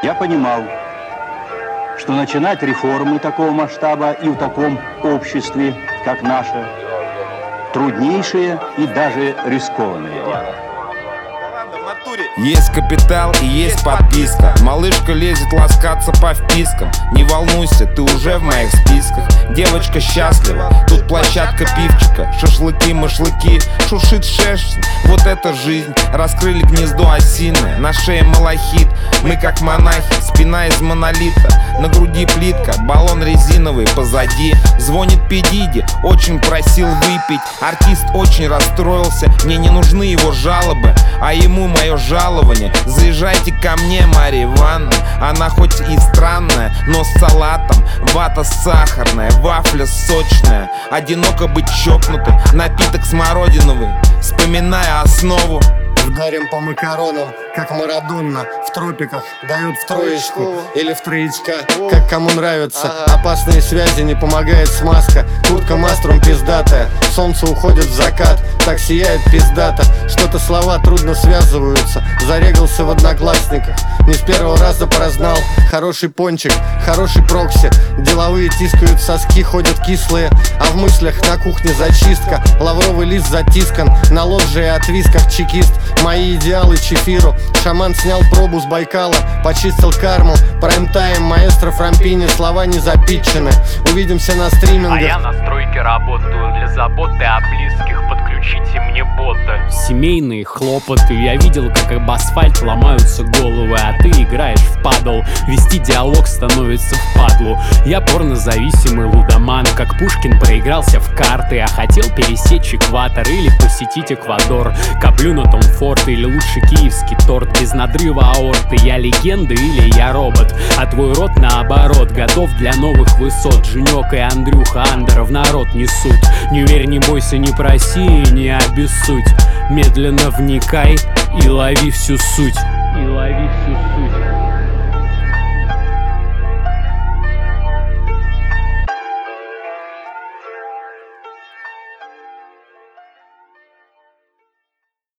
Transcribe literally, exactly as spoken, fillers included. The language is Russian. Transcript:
я понимал, что начинать реформы такого масштаба и в таком обществе, как наше, труднейшее и даже рискованное дело. Есть капитал и есть подписка. Малышка лезет ласкаться по впискам. Не волнуйся, ты уже в моих списках. Девочка счастлива, тут площадка пивчика. Шашлыки-машлыки, шуршит шершень. Вот это жизнь, раскрыли гнездо осиное. На шее малахит, мы как монахи. Спина из монолита, на груди плитка. Баллон резиновый позади. Звонит Педиди, очень просил выпить. Артист очень расстроился, мне не нужны его жалобы, а ему мое жалование. Заезжайте ко мне, Марья Ивановна. Она хоть и странная, но с салатом. Вата сахарная, вафля сочная. Одиноко быть чокнутым, напиток смородиновый. Вспоминая основу. Ударим по макаронам, как Марадонна. В тропиках дают в троечку или в троечка, как кому нравится. Опасные связи, не помогает смазка. Куртка маструм пиздатая, солнце уходит в закат, так сияет пиздата. Что-то слова трудно связываются. Зарегался в одноклассниках, не с первого раза порознал. Хороший пончик, хороший прокси. Деловые тискают соски, ходят кислые. А в мыслях на кухне зачистка. Лавровый лист затискан, на лоджии от висках чекист. Мои идеалы чефиру. Шаман снял пробу с Байкала, почистил карму. Прайм-тайм, маэстро Фрампини. Слова не запитчены. Увидимся на стримингах. А я на стройке работаю для заботы о близких. Подключите мне бота. Семейные хлопоты. Я видел, как об асфальт ломаются головы, а ты играешь в падл. Вести диалог становится впадлу. Я порнозависимый лудоман, как Пушкин проигрался в карты, а хотел пересечь экватор или посетить Эквадор. Коплю на Том Форд или лучше киевский торт. Без надрыва аорты. Я легенда или я робот, а твой рот наоборот готов для новых высот. Женек и Андрюха Андеров народ несут. Не верь, не бойся, не проси, не обессудь. Медленно вникай и лови всю суть. И лови всю суть.